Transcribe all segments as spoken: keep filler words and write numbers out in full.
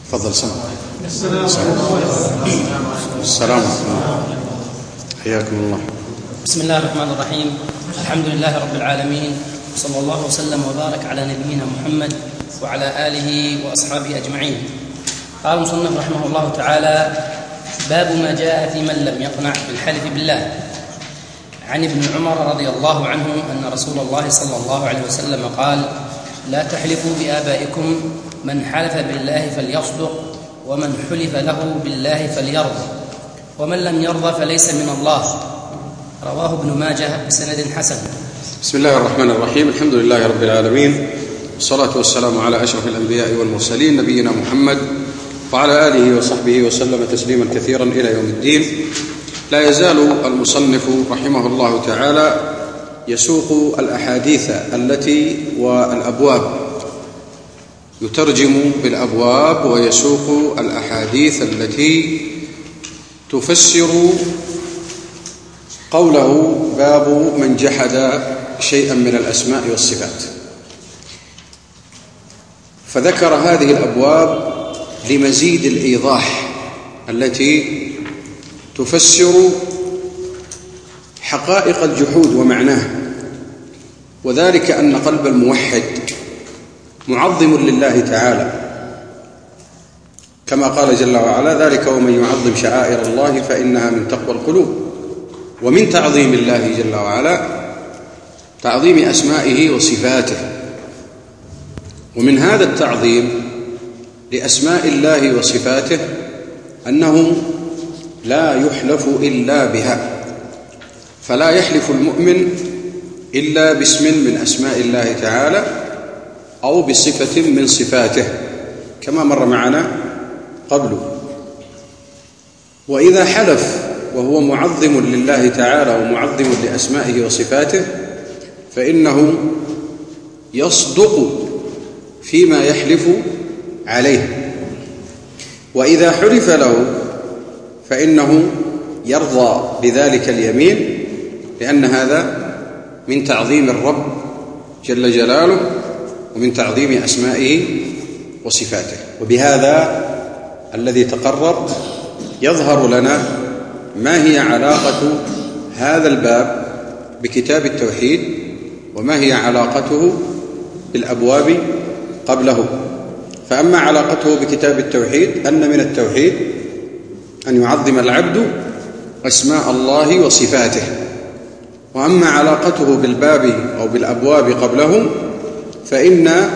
تفضل. سلام. السلام عليكم. حياكم الله. بسم الله الرحمن الرحيم. الحمد لله رب العالمين، صلى الله وسلم وبارك على نبينا محمد وعلى آله وأصحابه أجمعين. قال المصنف رحمه الله تعالى: باب ما جاء في من لم يقنع بالحلف بالله. عن ابن عمر رضي الله عنه أن رسول الله صلى الله عليه وسلم قال: لا تحلفوا بآبائكم، من حلف بالله فليصدق، ومن حلف له بالله فليرضى، ومن لم يرضى فليس من الله. رواه ابن ماجه بسند حسن. بسم الله الرحمن الرحيم. الحمد لله رب العالمين، والصلاة والسلام على أشرف الأنبياء والمرسلين، نبينا محمد وعلى آله وصحبه وسلم تسليما كثيرا إلى يوم الدين. لا يزال المصنف رحمه الله تعالى يسوق الأحاديث التي والأبواب، يترجم بالأبواب ويسوق الأحاديث التي تفسر قوله: باب من جحد شيئا من الأسماء والصفات. فذكر هذه الأبواب لمزيد الإيضاح التي تفسر حقائق الجحود ومعناه، وذلك أن قلب الموحد معظم لله تعالى، كما قال جل وعلا: ذلك ومن يعظم شعائر الله فإنها من تقوى القلوب. ومن تعظيم الله جل وعلا تعظيم أسمائه وصفاته، ومن هذا التعظيم لأسماء الله وصفاته أنه لا يحلف إلا بها، فلا يحلف المؤمن إلا باسم من أسماء الله تعالى أو بصفة من صفاته، كما مر معنا قبله. وإذا حلف وهو معظم لله تعالى ومعظم لأسمائه وصفاته فإنه يصدق فيما يحلف عليه، وإذا حلف له فإنه يرضى بذلك اليمين، لأن هذا من تعظيم الرب جل جلاله ومن تعظيم أسمائه وصفاته. وبهذا الذي تقرر يظهر لنا ما هي علاقة هذا الباب بكتاب التوحيد، وما هي علاقته بالأبواب قبله. فأما علاقته بكتاب التوحيد أن من التوحيد أن يعظم العبد أسماء الله وصفاته، وأما علاقته بالباب أو بالأبواب قبله فإن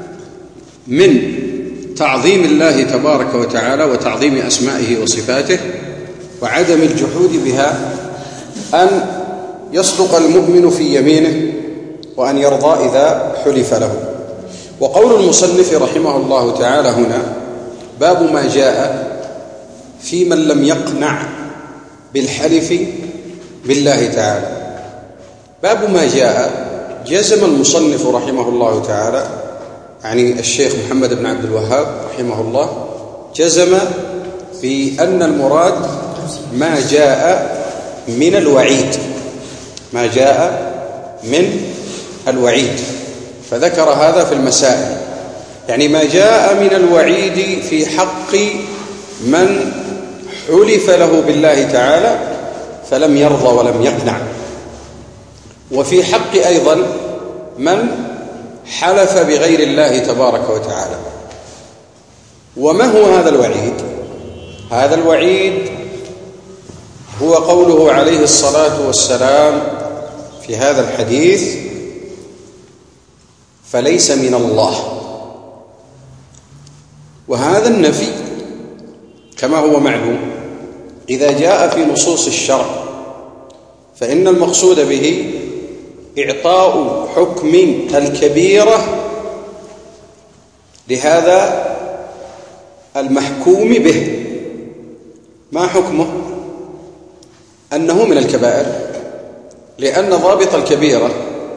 من تعظيم الله تبارك وتعالى وتعظيم أسمائه وصفاته وعدم الجحود بها أن يصدق المؤمن في يمينه وأن يرضى إذا حلف له. وقول المصنف رحمه الله تعالى هنا: باب ما جاء في من لم يقنع بالحلف بالله تعالى. باب ما جاء جزم المصنف رحمه الله تعالى، يعني الشيخ محمد بن عبد الوهاب رحمه الله، جزم بأن المراد ما جاء من الوعيد، ما جاء من الوعيد، فذكر هذا في المسائل، يعني ما جاء من الوعيد في حق من حلف له بالله تعالى فلم يرضى ولم يقنع، وفي حق أيضا من حلف بغير الله تبارك وتعالى. وما هو هذا الوعيد؟ هذا الوعيد هو قوله عليه الصلاة والسلام في هذا الحديث: فليس من الله. وهذا النفي كما هو معلوم إذا جاء في نصوص الشرع فإن المقصود به إعطاء حكم الكبيرة لهذا المحكوم به. ما حكمه؟ أنه من الكبائر، لأن ضابط الكبيرة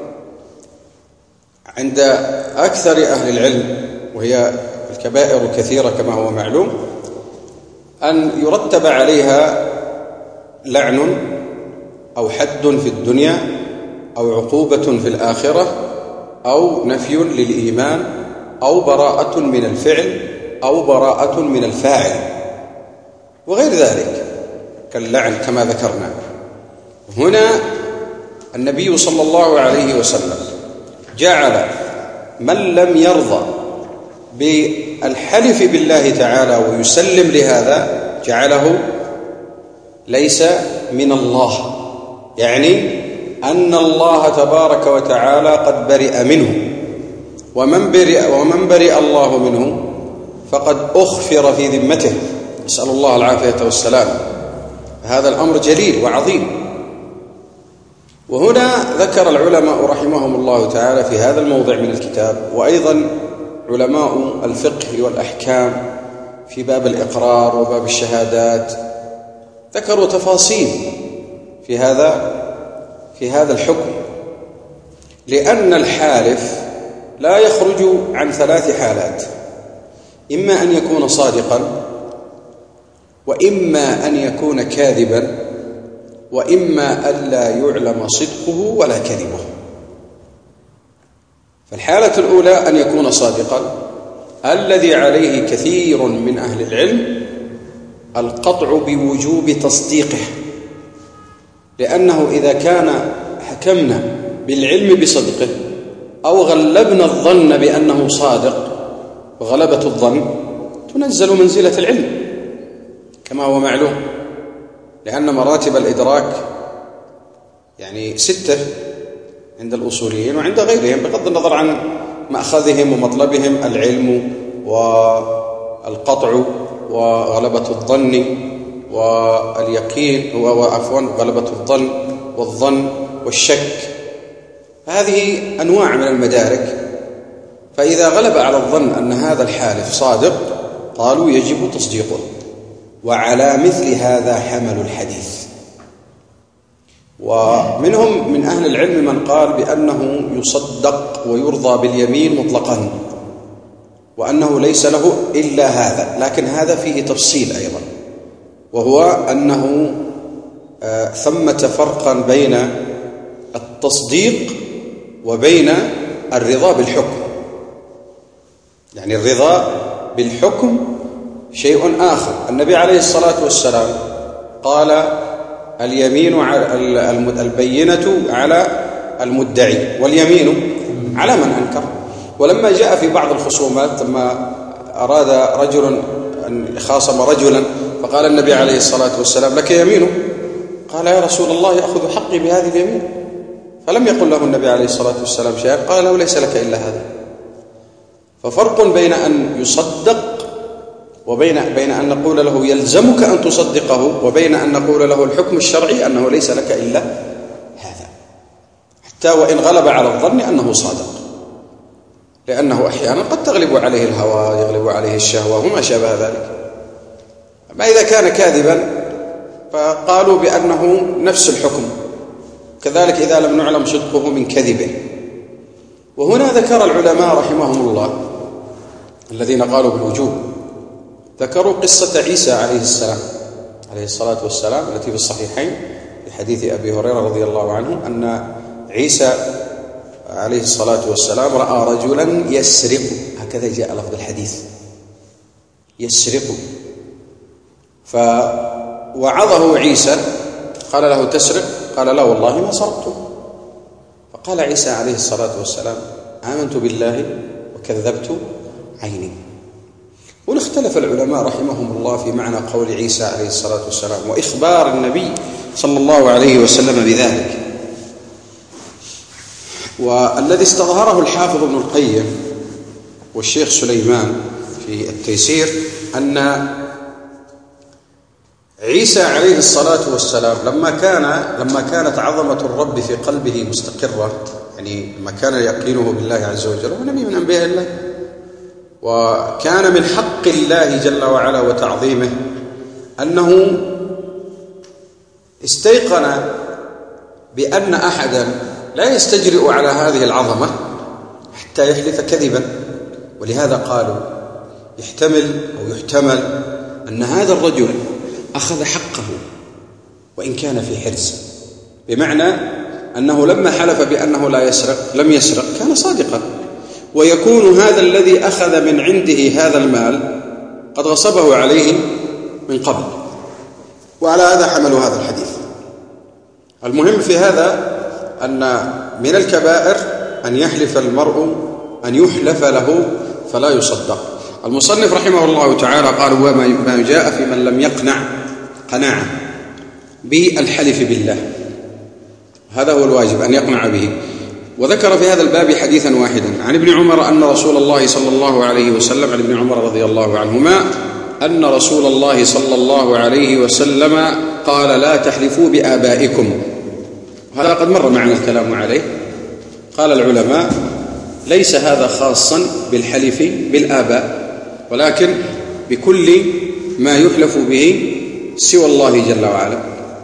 عند أكثر أهل العلم، وهي الكبائر كثيرة كما هو معلوم، أن يرتب عليها لعن أو حد في الدنيا أو عقوبة في الآخرة أو نفي للإيمان أو براءة من الفعل أو براءة من الفاعل وغير ذلك كاللعن كما ذكرنا. هنا النبي صلى الله عليه وسلم جعل من لم يرضى بالحلف بالله تعالى ويسلم لهذا جعله ليس من الله، يعني أن الله تبارك وتعالى قد برئ منه، ومن برئ, ومن برئ الله منه فقد أخفر في ذمته، نسأل الله العافية والسلام. هذا الأمر جليل وعظيم. وهنا ذكر العلماء رحمهم الله تعالى في هذا الموضع من الكتاب، وأيضا علماء الفقه والأحكام في باب الإقرار وباب الشهادات ذكروا تفاصيل في هذا في هذا الحكم، لأن الحالف لا يخرج عن ثلاث حالات: إما أن يكون صادقا، وإما أن يكون كاذبا، وإما ألا يعلم صدقه ولا كذبه. فالحالة الأولى أن يكون صادقا، الذي عليه كثير من أهل العلم القطع بوجوب تصديقه، لأنه إذا كان حكمنا بالعلم بصدقه أو غلبنا الظن بأنه صادق، وغلبة الظن تنزل منزلة العلم كما هو معلوم، لأن مراتب الإدراك يعني ستة عند الأصوليين وعند غيرهم بغض النظر عن مأخذهم ومطلبهم: العلم والقطع وغلبة الظن واليقين، وعفوا غلبة الظن والظن والشك. هذه أنواع من المدارك. فإذا غلب على الظن أن هذا الحالف صادق قالوا يجب تصديقه، وعلى مثل هذا حمل الحديث. ومنهم من أهل العلم من قال بأنه يصدق ويرضى باليمين مطلقا، وأنه ليس له إلا هذا، لكن هذا فيه تفصيل أيضا، وهو أنه آه ثمة فرقا بين التصديق وبين الرضا بالحكم. يعني الرضا بالحكم شيء آخر. النبي عليه الصلاة والسلام قال: اليمين على البينة على المدعي واليمين على من أنكر. ولما جاء في بعض الخصومات لما أراد رجل أن خاصم رجلا فقال النبي عليه الصلاة والسلام: لك يمينه. قال: يا رسول الله يأخذ حقي بهذه اليمين؟ فلم يقل له النبي عليه الصلاة والسلام شيئا، قال له: ليس لك إلا هذا. ففرق بين أن يصدق وبين بين أن نقول له يلزمك أن تصدقه، وبين أن نقول له الحكم الشرعي أنه ليس لك إلا هذا، حتى وإن غلب على الظن أنه صادق، لأنه أحيانا قد تغلب عليه الهوى، يغلب عليه الشهوة وما شابه ذلك. أما إذا كان كاذبا فقالوا بأنه نفس الحكم، كذلك إذا لم نعلم صدقه من كذبه. وهنا ذكر العلماء رحمهم الله الذين قالوا بالوجوب، ذكروا قصة عيسى عليه السلام عليه الصلاة والسلام التي في الصحيحين في حديث أبي هريرة رضي الله عنه أن عيسى عليه الصلاة والسلام رأى رجلا يسرق، هكذا جاء لفظ الحديث، يسرق، فوعظه عيسى قال له: تسرق؟ قال: لا والله ما سرقت. فقال عيسى عليه الصلاة والسلام: آمنت بالله وكذبت عيني. ونختلف العلماء رحمهم الله في معنى قول عيسى عليه الصلاة والسلام وإخبار النبي صلى الله عليه وسلم بذلك. والذي استظهره الحافظ ابن القيم والشيخ سليمان في التيسير أن عيسى عليه الصلاة والسلام لما كان لما كانت عظمة الرب في قلبه مستقرة، يعني لما كان يقينه بالله عز وجل، ونبي من أنبياء الله، وكان من حق الله جل وعلا وتعظيمه أنه استيقن بأن أحدا لا يستجرئ على هذه العظمة حتى يحلف كذبا. ولهذا قالوا يحتمل أو يحتمل أن هذا الرجل أخذ حقه وإن كان في حرز، بمعنى أنه لما حلف بأنه لا يسرق لم يسرق، كان صادقا، ويكون هذا الذي أخذ من عنده هذا المال قد غصبه عليه من قبل، وعلى هذا حملوا هذا الحديث. المهم في هذا أن من الكبائر أن يحلف المرء أن يحلف له فلا يصدق. المصنف رحمه الله تعالى قال: وما جاء في من لم يقنع قناعة بالحلف بالله، هذا هو الواجب أن يقنع به. وذكر في هذا الباب حديثا واحدا عن ابن عمر أن رسول الله صلى الله عليه وسلم، عن ابن عمر رضي الله عنهما أن رسول الله صلى الله عليه وسلم قال: لا تحلفوا بآبائكم. هذا قد مر معنا الكلام عليه. قال العلماء: ليس هذا خاصا بالحلف بالآباء، ولكن بكل ما يحلف به سوى الله جل وعلا.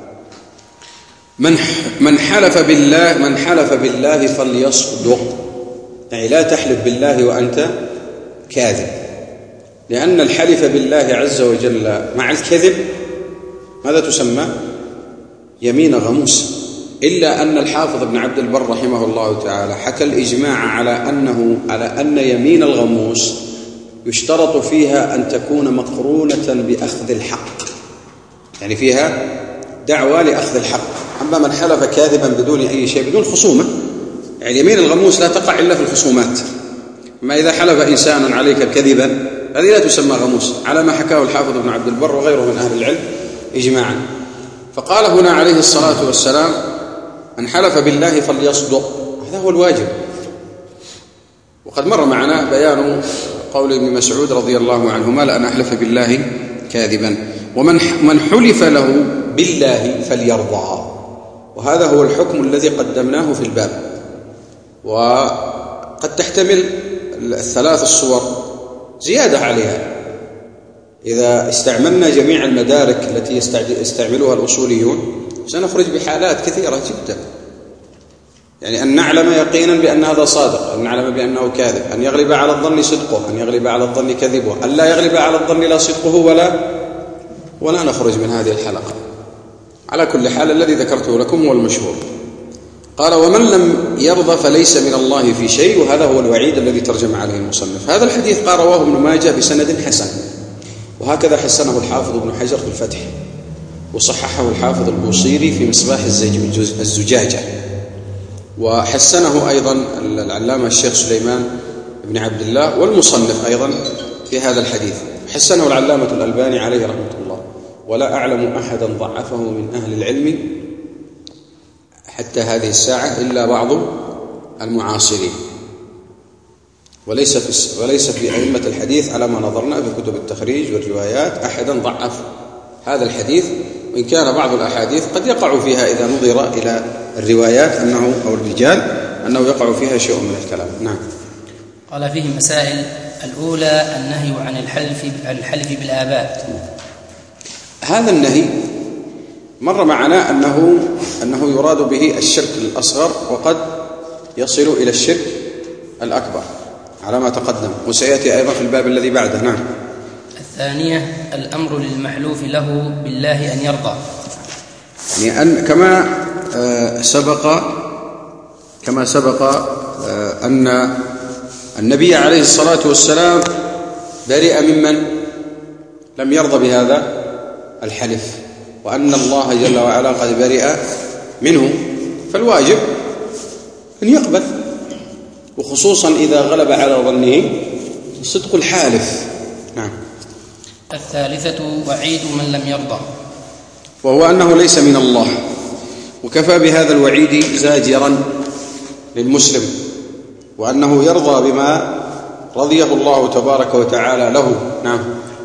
من من حلف بالله من حلف بالله فليصدق، يعني لا تحلف بالله وأنت كاذب، لأن الحلف بالله عز وجل مع الكذب ماذا تسمى؟ يمين غموس. إلا أن الحافظ ابن عبد البر رحمه الله تعالى حكى الإجماع على أنه على أن يمين الغموس يشترط فيها أن تكون مقرونة بأخذ الحق، يعني فيها دعوة لأخذ الحق. أما من حلف كاذبا بدون أي شيء، بدون خصومة، يعني يمين الغموس لا تقع إلا في الخصومات. أما إذا حلف إنسان عليك كذبا هذه لا تسمى غموس، على ما حكاه الحافظ ابن عبد البر وغيره من أهل العلم إجماعا. فقال هنا عليه الصلاة والسلام: من حلف بالله فليصدق، هذا هو الواجب. وقد مر معنا بيان قول ابن مسعود رضي الله عنهما: لأن أحلف بالله كاذبا. ومن من حلف له بالله فليرضى، وهذا هو الحكم الذي قدمناه في الباب. وقد تحتمل الثلاث الصور زيادة عليها إذا استعملنا جميع المدارك التي يستعملها الأصوليون، سنخرج بحالات كثيرة جدا. يعني أن نعلم يقينا بأن هذا صادق، أن نعلم بأنه كاذب، أن يغلب على الظن صدقه، أن يغلب على الظن كذبه، أن لا يغلب على الظن لا صدقه ولا ولا نخرج من هذه الحلقة. على كل حال الذي ذكرته لكم هو المشهور. قال: ومن لم يرضى فليس من الله في شيء، وهذا هو الوعيد الذي ترجم عليه المصنف. هذا الحديث قال رواه ابن ماجه بسند حسن، وهكذا حسنه الحافظ ابن حجر في الفتح، وصححه الحافظ البوصيري في مصباح الزجاجة، وحسنه أيضا العلامة الشيخ سليمان بن عبد الله، والمصنف أيضا في هذا الحديث حسنه العلامة الألباني عليه رحمة الله. ولا أعلم أحدا ضعفه من أهل العلم حتى هذه الساعة إلا بعض المعاصرين، وليس في وليس في أئمة الحديث على ما نظرنا في كتب التخريج والروايات أحدا ضعف هذا الحديث، وإن كان بعض الأحاديث قد يقع فيها إذا نظر إلى الروايات أنه أو الرجال أنه يقع فيها شيء من الكلام. نعم. قال فيه مسائل: الأولى النهي عن الحلف الحلف بالآباء. هذا النهي مر معنا أنه أنه يراد به الشرك الأصغر، وقد يصل إلى الشرك الأكبر على ما تقدم، وسيأتي أيضا في الباب الذي بعده. نعم. الثانية الأمر للمحلوف له بالله أن يرضى، يعني أن كما سبق كما سبق أن النبي عليه الصلاة والسلام برئ ممن لم يرضى بهذا الحلف، وأن الله جل وعلا قد برئ منه، فالواجب أن يقبل، وخصوصا إذا غلب على ظنه صدق الحالف. نعم. الثالثة وعيد من لم يرضى، وهو أنه ليس من الله، وكفى بهذا الوعيد زاجرا للمسلم، وأنه يرضى بما رضيه الله تبارك وتعالى له. نعم.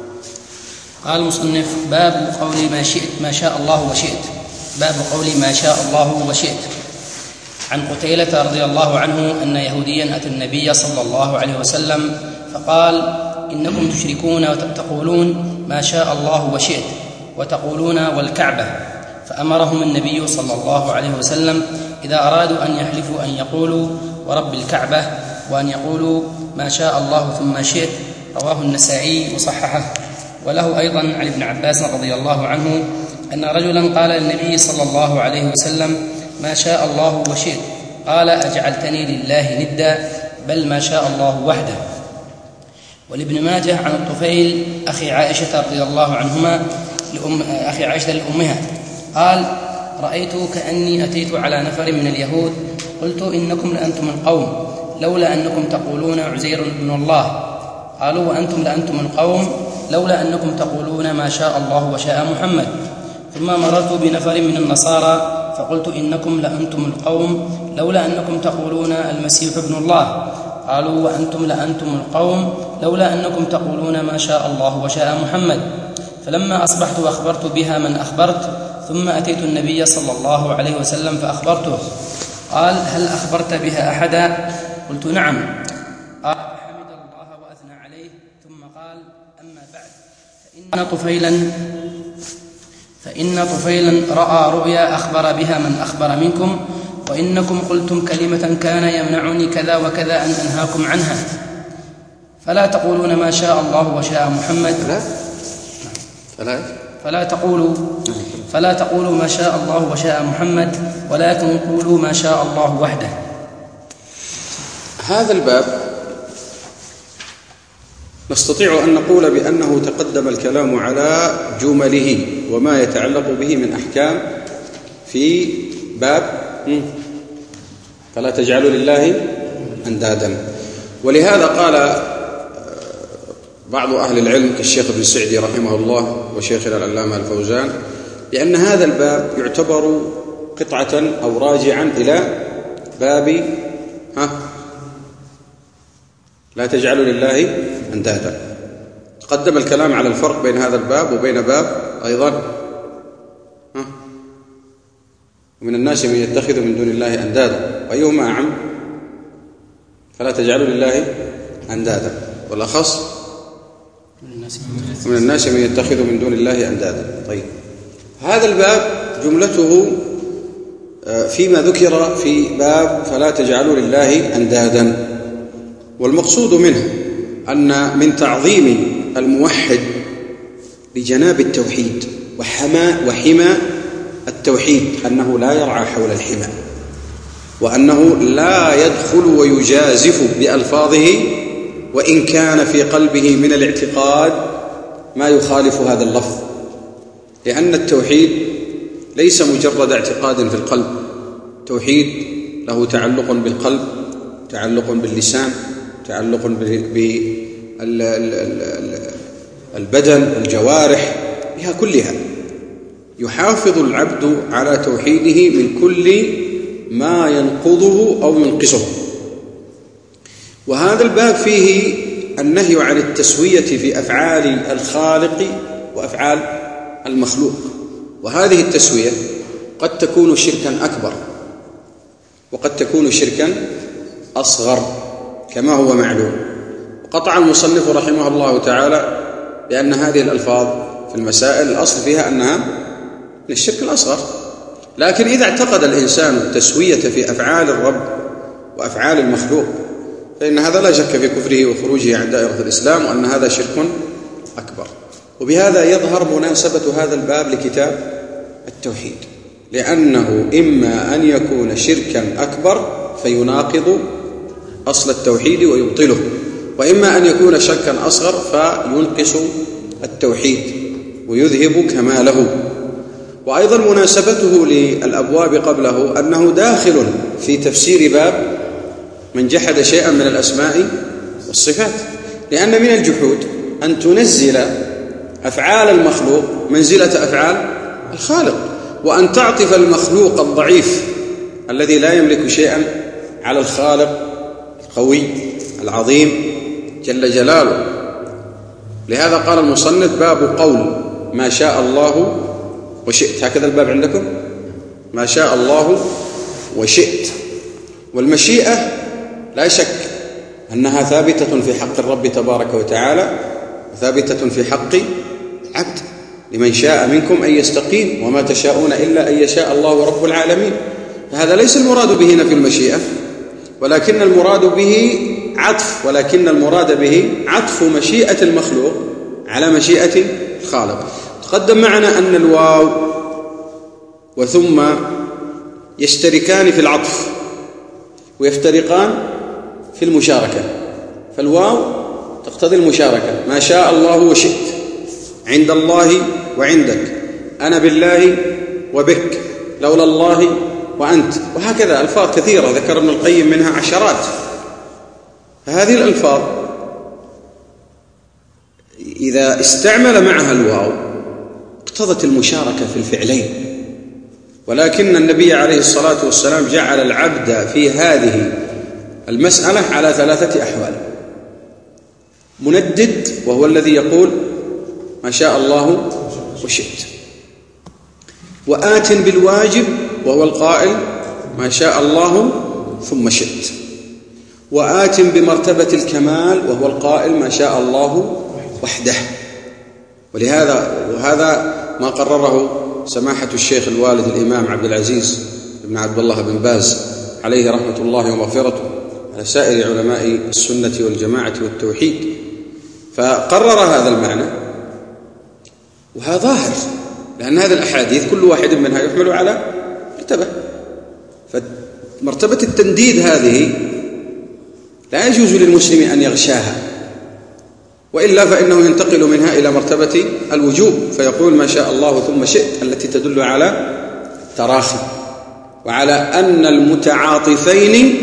قال المصنف: باب قول ما شئت ما شاء الله وشئت. باب قول ما شاء الله وشئت. عن قتيلة رضي الله عنه أن يهوديا أتى النبي صلى الله عليه وسلم فقال: إنكم تشركون وتقولون ما شاء الله وشئت، وتقولون والكعبة. فأمرهم النبي صلى الله عليه وسلم إذا أرادوا أن يحلفوا أن يقولوا ورب الكعبة، وأن يقولوا ما شاء الله ثم شئت. رواه النسائي وصححه. وله أيضا عن ابن عباس رضي الله عنه أن رجلا قال للنبي صلى الله عليه وسلم: ما شاء الله وشئت. قال: أجعلتني لله ندا؟ بل ما شاء الله وحده. ولابن ماجه عن الطفيل أخي عائشة رضي الله عنهما لأم أخي عائشة لأمها قال: رأيت كأني أتيت على نفر من اليهود قلت: إنكم لأنتم القوم لولا أنكم تقولون عزير ابن الله. قالوا: وأنتم لأنتم القوم لولا أنكم تقولون ما شاء الله وشاء محمد. ثم مررت بنفر من النصارى فقلت: إنكم لأنتم القوم لولا أنكم تقولون المسيح ابن الله. قالوا: وأنتم لأنتم القوم لولا أنكم تقولون ما شاء الله وشاء محمد. فلما أصبحت أخبرت بها من أخبرت، ثم أتيت النبي صلى الله عليه وسلم فأخبرته. قال: هل أخبرت بها أحدا؟ قلت: نعم. قال: حمد الله وأثنى عليه، ثم قال: أما بعد فإن طفيلا فإن طفيلا رأى رؤيا أخبر بها من أخبر منكم، وإنكم قلتم كلمة كان يمنعني كذا وكذا أن أنهاكم عنها، فلا تقولون ما شاء الله وشاء محمد فلا فلا فلا تقولوا فلا تقولوا ما شاء الله وشاء محمد، ولكن قولوا ما شاء الله وحده. هذا الباب نستطيع أن نقول بأنه تقدم الكلام على جمله وما يتعلق به من أحكام في باب فلا تجعلوا لله أندادا. ولهذا قال بعض أهل العلم كالشيخ ابن السعدي رحمه الله وشيخنا العلامة الفوزان بأن هذا الباب يعتبر قطعة أو راجعا إلى باب ها لا تجعلوا لله أندادا. تقدم الكلام على الفرق بين هذا الباب وبين باب أيضا ها ومن الناس من يتخذ من دون الله أندادا، وأيهما أعم؟ فلا تجعلوا لله أندادا، والأخص من الناس من يتخذ من دون الله أندادا. طيب، هذا الباب جملته فيما ذكر في باب فلا تجعلوا لله أندادا، والمقصود منه أن من تعظيم الموحد لجناب التوحيد وحمى وحمى التوحيد أنه لا يرعى حول الحمى، وأنه لا يدخل ويجازف بألفاظه وإن كان في قلبه من الاعتقاد ما يخالف هذا اللفظ، لأن التوحيد ليس مجرد اعتقاد في القلب. التوحيد له تعلق بالقلب، تعلق باللسان، تعلق بالبدن والجوارح، بها كلها يحافظ العبد على توحيده من كل ما ينقضه أو ينقصه. وهذا الباب فيه النهي عن التسوية في أفعال الخالق وأفعال المخلوق، وهذه التسوية قد تكون شركا أكبر وقد تكون شركا أصغر كما هو معلوم. وقطع المصنف رحمه الله تعالى بأن هذه الألفاظ في المسائل الأصل فيها أنها من الشرك الأصغر، لكن إذا اعتقد الإنسان التسوية في أفعال الرب وأفعال المخلوق فإن هذا لا شك في كفره وخروجه عن دائرة الإسلام، وأن هذا شرك أكبر. وبهذا يظهر مناسبة هذا الباب لكتاب التوحيد، لأنه إما أن يكون شركا أكبر فيناقض أصل التوحيد ويبطله، وإما أن يكون شركا أصغر فينقص التوحيد ويذهب كماله. وأيضا مناسبته للأبواب قبله أنه داخل في تفسير باب من جحد شيئا من الأسماء والصفات، لأن من الجحود أن تنزل أفعال المخلوق منزلة أفعال الخالق، وأن تعطف المخلوق الضعيف الذي لا يملك شيئا على الخالق القوي العظيم جل جلاله. لهذا قال المصنف باب قول ما شاء الله وشئت. هكذا الباب عندكم؟ ما شاء الله وشئت. والمشيئة لا شك أنها ثابتة في حق الرب تبارك وتعالى، ثابتة في حق العبد، لمن شاء منكم أن يستقيم، وما تشاءون إلا أن يشاء الله رب العالمين. فهذا ليس المراد به نفي المشيئة، ولكن المراد به عطف ولكن المراد به عطف مشيئة المخلوق على مشيئة الخالق. تقدم معنا أن الواو وثم يشتركان في العطف ويفترقان في المشاركة. فالواو تقتضي المشاركة. ما شاء الله وشئت، عند الله وعندك، أنا بالله وبك، لولا الله وأنت، وهكذا ألفاظ كثيرة ذكر ابن القيم منها عشرات. هذه الألفاظ إذا استعمل معها الواو اقتضت المشاركة في الفعلين، ولكن النبي عليه الصلاة والسلام جعل العبد في هذه المسألة على ثلاثة أحوال: مندد وهو الذي يقول ما شاء الله وشئت، وآت بالواجب وهو القائل ما شاء الله ثم شئت، وآت بمرتبة الكمال وهو القائل ما شاء الله وحده. ولهذا وهذا ما قرره سماحة الشيخ الوالد الإمام عبد العزيز بن عبد الله بن باز عليه رحمة الله ومغفرته على سائر علماء السنة والجماعة والتوحيد، فقرر هذا المعنى، وهذا ظاهر لأن هذه الأحاديث كل واحد منها يحمل على مرتبة. فمرتبة التنديد هذه لا يجوز للمسلم أن يغشاها، وإلا فإنه ينتقل منها إلى مرتبة الوجوب فيقول ما شاء الله ثم شئت، التي تدل على تراخي وعلى أن المتعاطفين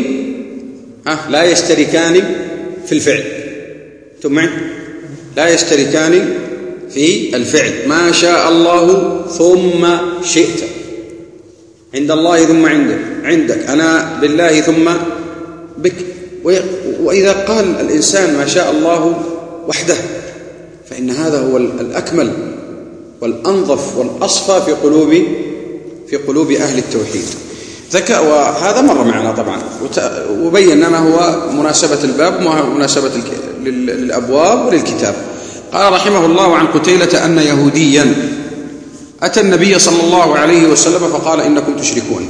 لا يشتركان في الفعل. ثم لا يشتركان في الفعل. ما شاء الله ثم شئت، عند الله ثم عندك، عندك أنا بالله ثم بك. وإذا قال الإنسان ما شاء الله وحده فإن هذا هو الأكمل والأنظف والأصفى في قلوب في قلوب أهل التوحيد. ذكاء، وهذا مر معنا طبعا وبينا ما هو مناسبة الباب وما هو مناسبة للأبواب وللكتاب. قال رحمه الله عن قتيلة أن يهوديا أتى النبي صلى الله عليه وسلم فقال إنكم تشركون.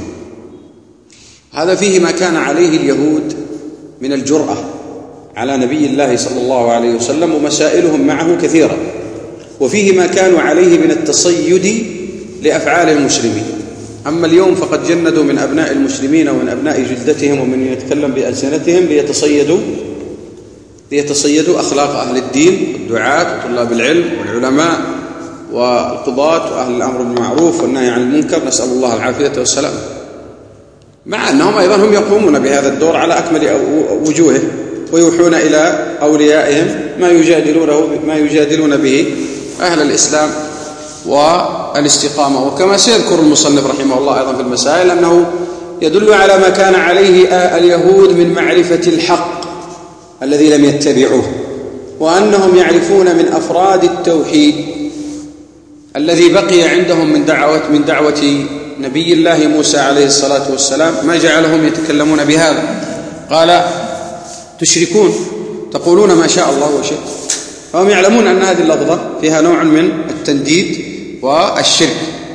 هذا فيه ما كان عليه اليهود من الجرأة على نبي الله صلى الله عليه وسلم، ومسائلهم معه كثيرة، وفيه ما كانوا عليه من التصيد لأفعال المسلمين. أما اليوم فقد جندوا من أبناء المسلمين ومن أبناء جلدتهم ومن يتكلم بألسنتهم ليتصيدوا ليتصيدوا أخلاق أهل الدين والدعاة وطلاب العلم والعلماء والقضاة وأهل الأمر بالمعروف والنهي عن المنكر، نسأل الله العافية والسلام، مع أنهم أيضا هم يقومون بهذا الدور على أكمل وجوهه، ويوحون إلى أوليائهم ما يجادلونه ما يجادلون به أهل الإسلام والاستقامة. وكما سيذكر المصنف رحمه الله أيضا في المسائل أنه يدل على ما كان عليه اليهود من معرفة الحق الذي لم يتبعوه، وأنهم يعرفون من أفراد التوحيد الذي بقي عندهم من دعوة من دعوة نبي الله موسى عليه الصلاة والسلام ما جعلهم يتكلمون بهذا. قال تشركون، تقولون ما شاء الله وشئت، فهم يعلمون أن هذه اللفظة فيها نوع من التنديد والشرك.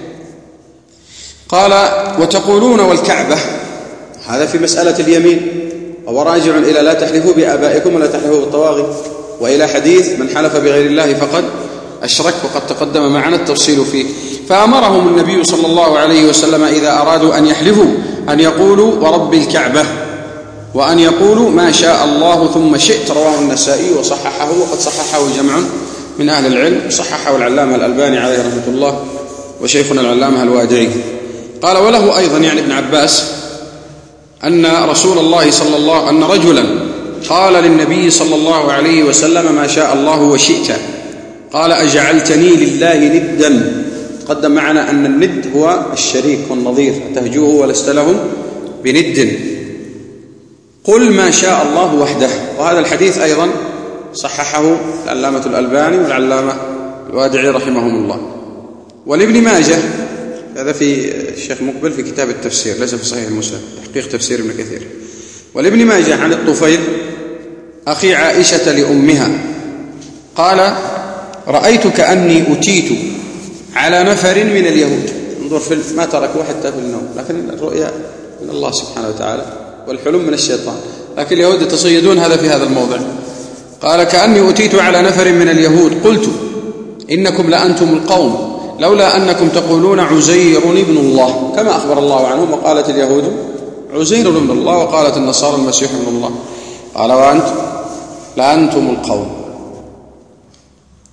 قال وتقولون والكعبة، هذا في مسألة اليمين، وهو راجع إلى لا تحلفوا بآبائكم ولا تحلفوا بالطواغي، وإلى حديث من حلف بغير الله فقد أشرك، وقد تقدم معنا التفصيل فيه. فأمرهم النبي صلى الله عليه وسلم إذا أرادوا أن يحلفوا أن يقولوا ورب الكعبة، وأن يقولوا ما شاء الله ثم شئت. رواه النسائي وصححه، وقد صححه جمع من أهل العلم، صححه العلامة الألباني عليه رحمة الله وشيخنا العلامة الوادعي. قال وله أيضا يعني ابن عباس أن رسول الله صلى الله أن رجلا قال للنبي صلى الله عليه وسلم ما شاء الله وشئت، قال أجعلتني لله ندا. تقدم معنا أن الند هو الشريك والنظير، تهجوه ولست له بند. قل ما شاء الله وحده. وهذا الحديث أيضا صححه العلامة الألباني والعلامة الوادعي رحمهم الله. ولابن ماجه، هذا في الشيخ مقبل في كتاب التفسير ليس في صحيح مسلم، تحقيق تفسير ابن كثير. ولابن ماجه عن الطفيل أخي عائشة لأمها قال رأيت كأني أتيت على نفر من اليهود. انظر في ما تركوا حتى في النوم، لكن الرؤيا من الله سبحانه وتعالى والحلم من الشيطان، لكن اليهود يتصيدون هذا في هذا الموضع. قال كأني أتيت على نفر من اليهود قلت إنكم لأنتم القوم لولا أنكم تقولون عزير ابن الله كما أخبر الله عنهم، وقالت اليهود عزير ابن الله وقالت النصارى المسيح ابن الله. قال وأنتم لأنتم القوم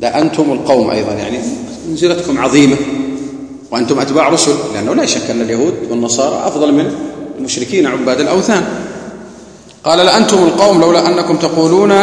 لأنتم القوم أيضا، يعني منزلتكم عظيمة وأنتم أتباع رسل، لأنه لا شك أن اليهود والنصارى أفضل من المشركين عباد الأوثان. قال لأنتم القوم لولا أنكم تقولون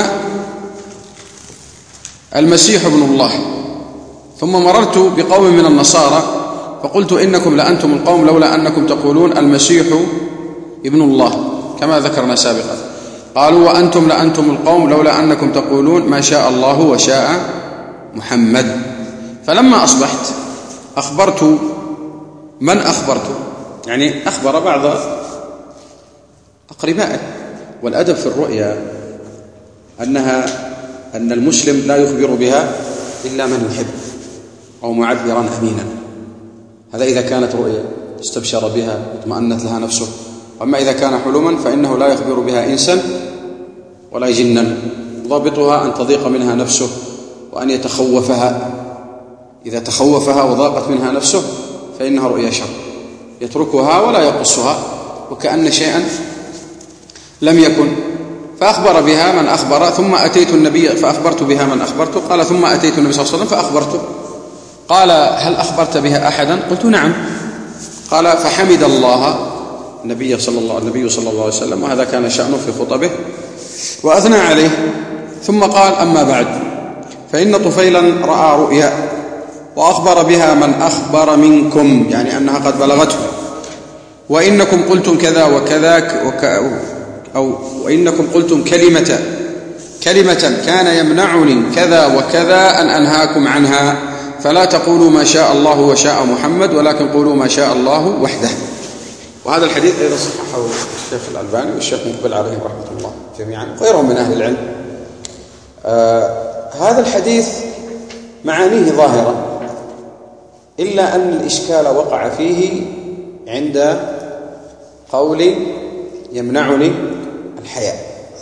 المسيح ابن الله، ثم مررت بقوم من النصارى فقلت إنكم لأنتم القوم لولا أنكم تقولون المسيح ابن الله كما ذكرنا سابقا. قالوا وأنتم لأنتم القوم لولا أنكم تقولون ما شاء الله وشاء محمد. فلما أصبحت أخبرت من أخبرت، يعني أخبر بعض أقربائه. والأدب في الرؤيا أنها أن المسلم لا يخبر بها إلا من يحب أو معبرا أمينا. هذا إذا كانت رؤيا استبشر بها اطمأنت لها نفسه. أما إذا كان حلما فإنه لا يخبر بها إنسا ولا جنا، ضابطها أن تضيق منها نفسه وأن يتخوفها. إذا تخوفها وضاقت منها نفسه فإنها رؤيا شر، يتركها ولا يقصها وكأن شيئا لم يكن. فأخبر بها من أخبر، ثم أتيت النبي فأخبرت بها من أخبرته. قال ثم أتيت النبي صلى الله عليه وسلم فأخبرته. قال هل أخبرت بها أحدا؟ قلت نعم. قال فحمد الله النبي صلى الله النبي صلى الله عليه وسلم، وهذا كان شأنه في خطبه، وأثنى عليه. ثم قال أما بعد فإن طفيلا رأى رؤيا وأخبر بها من أخبر منكم، يعني أنها قد بلغته، وإنكم قلتم كذا وكذا وك أو وإنكم قلتم كلمة كلمة كان يمنعني كذا وكذا أن أنهاكم عنها، فلا تقولوا ما شاء الله وشاء محمد ولكن قولوا ما شاء الله وحده. وهذا الحديث أيضا صححه الشيخ الألباني والشيخ مقبل عليهم رحمة الله جميعا وغيرهم من أهل العلم. آه هذا الحديث معانيه ظاهرة، إلا أن الإشكال وقع فيه عند قول يمنعني الحياء.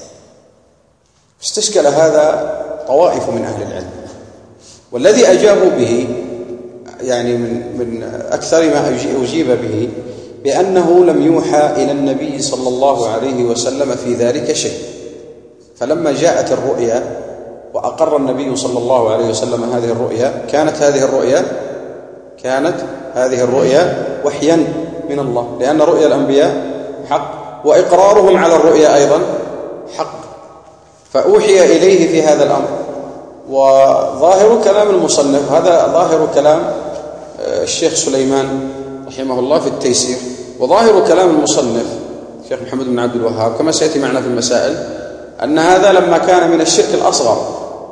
استشكل هذا طوائف من أهل العلم، والذي أجابوا به يعني من من أكثر ما أجيب به بأنه لم يوحى إلى النبي صلى الله عليه وسلم في ذلك شيء. فلما جاءت الرؤيا وأقر النبي صلى الله عليه وسلم هذه الرؤيا، كانت هذه الرؤيا كانت هذه الرؤيا وحيا من الله، لأن رؤيا الأنبياء حق وإقرارهم على الرؤيا أيضا حق، فأوحي إليه في هذا الأمر. وظاهر كلام المصنف، هذا ظاهر كلام الشيخ سليمان رحمه الله في التيسير، وظاهر كلام المصنف الشيخ محمد بن عبد الوهاب كما سيأتي معنا في المسائل، أن هذا لما كان من الشرك الأصغر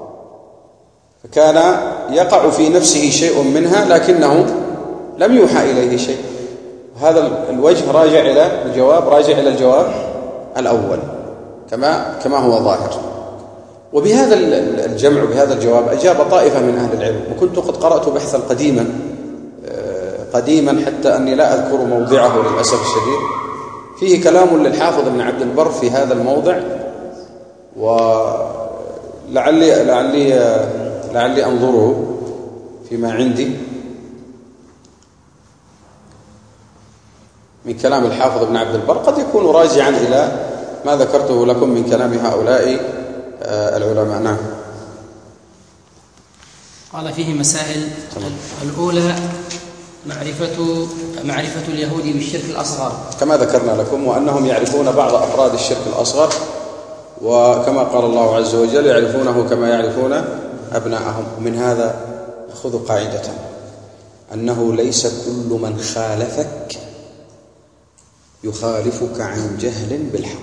فكان يقع في نفسه شيء منها لكنه لم يوحى إليه شيء. هذا الوجه راجع إلى الجواب راجع إلى الجواب الأول كما كما هو ظاهر. وبهذا الجمع بهذا الجواب أجاب طائفة من أهل العلم، وكنت قد قرأت بحثا قديما قديما حتى أني لا أذكر موضعه للأسف الشديد، فيه كلام للحافظ ابن عبد البر في هذا الموضع، ولعلي لعلي لعلي أنظره فيما عندي من كلام الحافظ ابن عبد البر، قد يكون راجعا إلى ما ذكرته لكم من كلام هؤلاء العلماء. نعم. قال فيه مسائل. الأولى معرفة معرفة اليهود بالشرك الأصغر كما ذكرنا لكم، وأنهم يعرفون بعض أفراد الشرك الأصغر، وكما قال الله عز وجل يعرفونه كما يعرفون أبناءهم. ومن هذا نأخذ قاعدة أنه ليس كل من خالفك يخالفك عن جهل بالحق،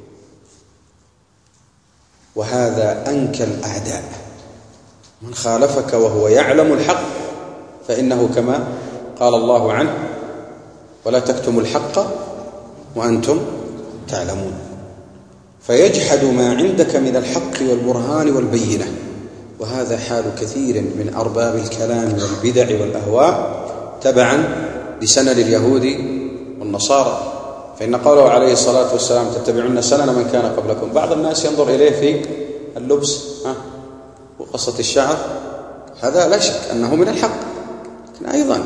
وهذا أنكى الأعداء. من خالفك وهو يعلم الحق فإنه كما قال الله عنه ولا تكتموا الحق وأنتم تعلمون، فيجحد ما عندك من الحق والبرهان والبينة. وهذا حال كثير من أرباب الكلام والبدع والأهواء تبعا لسنن اليهود والنصارى. فإن قوله عليه الصلاة والسلام تتبعون سنن من كان قبلكم، بعض الناس ينظر إليه في اللبس ها وقصة الشعر، هذا لا شك أنه من الحق، لكن أيضا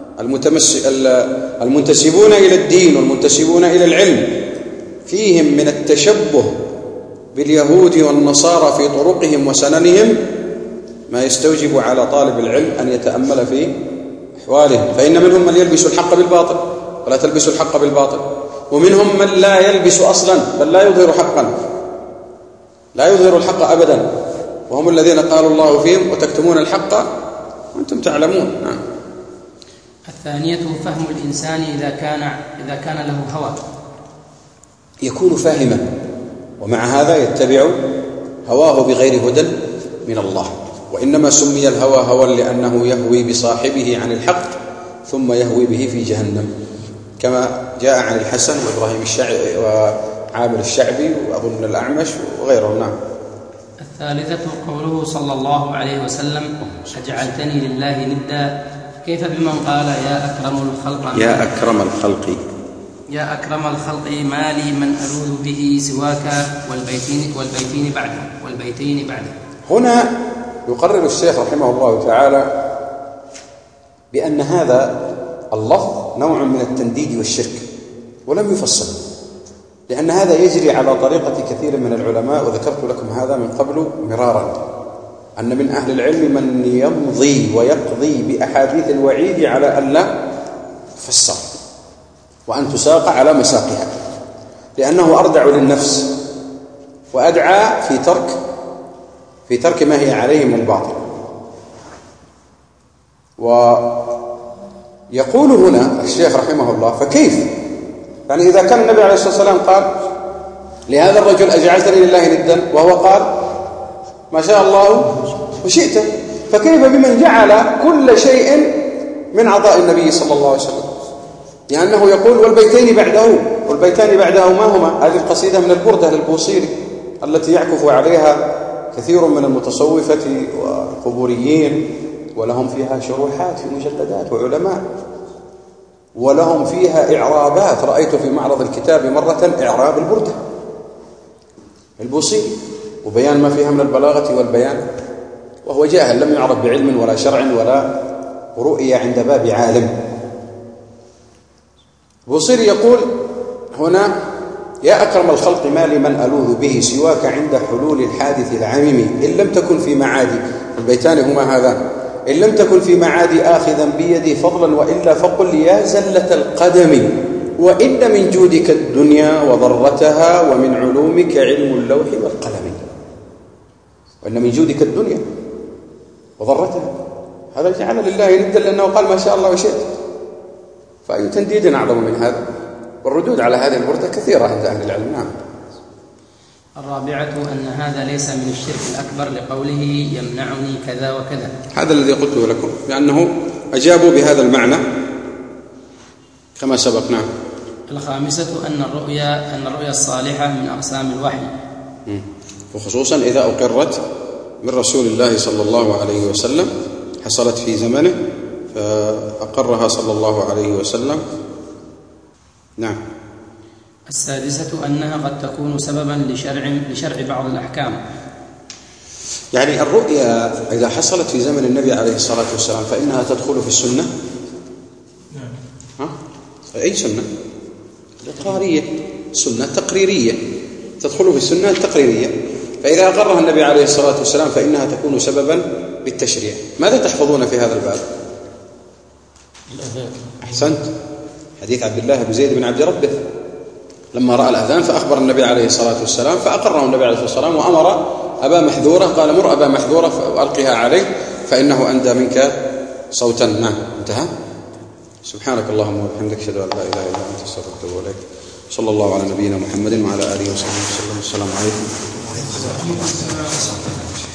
المنتسبون إلى الدين والمنتسبون إلى العلم فيهم من التشبه باليهود والنصارى في طرقهم وسننهم ما يستوجب على طالب العلم أن يتأمل في أحوالهم، فإن منهم من يلبس الحق بالباطل، ولا تلبسوا الحق بالباطل، ومنهم من لا يلبس أصلا بل لا يظهر حقا، لا يظهر الحق أبدا، وهم الذين قال الله فيهم وتكتمون الحق وأنتم تعلمون. نعم. الثانية فهم الإنسان إذا كان إذا كان له هوى، يكون فاهما ومع هذا يتبع هواه بغير هدى من الله، وإنما سمي الهوى هوى لأنه يهوي بصاحبه عن الحق ثم يهوي به في جهنم، كما جاء عن الحسن وإبراهيم الشعبي وعامر الشعبي وأظن الأعمش وغيرهم. نعم. الثالثة قوله صلى الله عليه وسلم أجعلتني لله ندا، كيف بمن قال يا أكرم الخلق يا أكرم الخلق يا أكرم الخلق ما لي من ألوذ به سواك والبيتين والبيتين بعده والبيتين بعده. هنا يقرر الشيخ رحمه الله تعالى بأن هذا اللفظ نوع من التنديد والشرك ولم يفصل، لأن هذا يجري على طريقة كثير من العلماء، وذكرت لكم هذا من قبل مرارا، أن من أهل العلم من يمضي ويقضي بأحاديث الوعيد على أن لا تفسر وأن تساق على مساقها، لأنه أردع للنفس وأدعى في ترك في ترك ما هي عليه من الباطل. ويقول هنا الشيخ رحمه الله فكيف؟ يعني إذا كان النبي عليه الصلاة والسلام قال لهذا الرجل أجعلتني لله ندا، وهو قال ما شاء الله وشئت، فكيف بمن جعل كل شيء من عطاء النبي صلى الله عليه وسلم؟ لأنه يقول والبيتين بعده، والبيتان بعده ما هما؟ هذه القصيدة من البردة للبوصيري التي يعكف عليها كثير من المتصوفة والقبوريين، ولهم فيها شروحات في مجلدات وعلماء، ولهم فيها إعرابات. رأيت في معرض الكتاب مرة إعراب البردة البوصيري وبيان ما فيها من البلاغة والبيان، وهو جاهل لم يعرف بعلم ولا شرع ولا رؤية عند باب عالم. البوصيري يقول هنا يا أكرم الخلق ما لمن ألوذ به سواك عند حلول الحادث العميم، إن لم تكن في معادي، البيتان هما هذا، إن لم تكن في معادي آخذا بيدي فضلا وإلا فقل يا زلة القدم، وإن من جودك الدنيا وضرتها ومن علومك علم اللوح والقلم. وإن من جودك الدنيا وضرتها، هذا جعل لله ندا لأنه قال ما شاء الله وشئت، فأي تنديد أعظم من هذا؟ والردود على هذه البردة كثيرة عند أهل العلم. نعم. الرابعة أن هذا ليس من الشرك الأكبر لقوله يمنعني كذا وكذا، هذا الذي قلته لكم، لأنه أجابوا بهذا المعنى كما سبق. نعم. الخامسة أن الرؤيا أن الرؤيا الصالحة من أقسام الوحي، وخصوصا إذا أقرت من رسول الله صلى الله عليه وسلم، حصلت في زمنه فأقرها صلى الله عليه وسلم. نعم. السادسة أنها قد تكون سببا لشرع لشرع بعض الأحكام، يعني الرؤيا إذا حصلت في زمن النبي عليه الصلاة والسلام فإنها تدخل في السنة. نعم. ها؟ أي سنة؟ الإقرارية، سنة تقريرية تدخل في السنة التقريرية، فإذا أقرها النبي عليه الصلاة والسلام فإنها تكون سببا بالتشريع. ماذا تحفظون في هذا الباب؟ أحسنت، حديث عبد الله بن زيد بن عبد ربه لما رأى الأذان فأخبر النبي عليه الصلاة والسلام، فأقره النبي عليه الصلاة والسلام وأمر أبا محذورة، قال مر أبا محذورة فألقها عليه فإنه أندى منك صوتا. نعم. انتهى. سبحانك اللهم وبحمدك، أشهد أن لا إله إلا أنت، أستغفرك وأتوب إليك. صلى الله على نبينا محمد وعلى آله وصحبه وسلم. السلام عليكم.